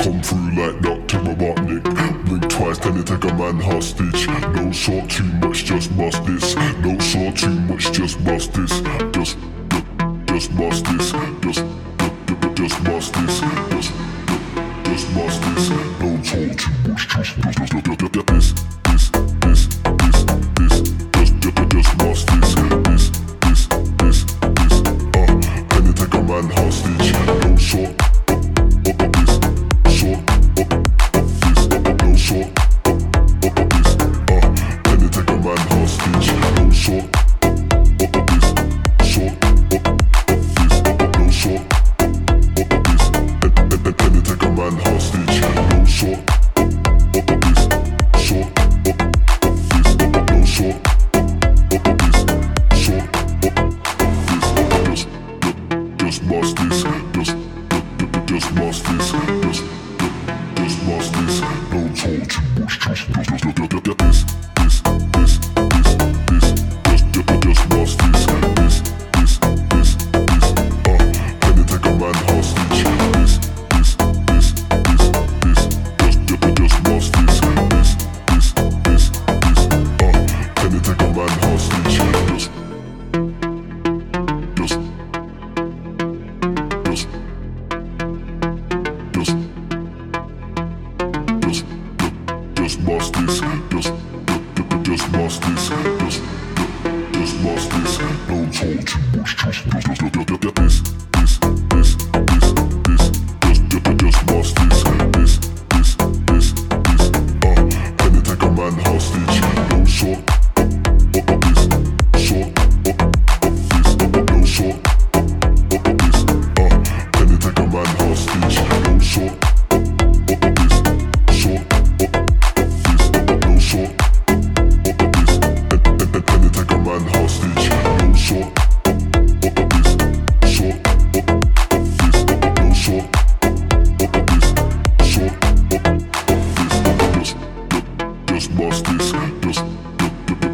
come through like Dr. Robotnik. Blink twice, then they take a man hostage. No sort too much, just bust this. No sort too much, just bust this. Just bust this. Just bust this. Just bust this. No talk too much, just this. Just bust this. Then they take a man hostage. No sort.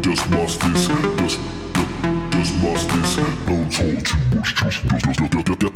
Just bust this, no talk too much, just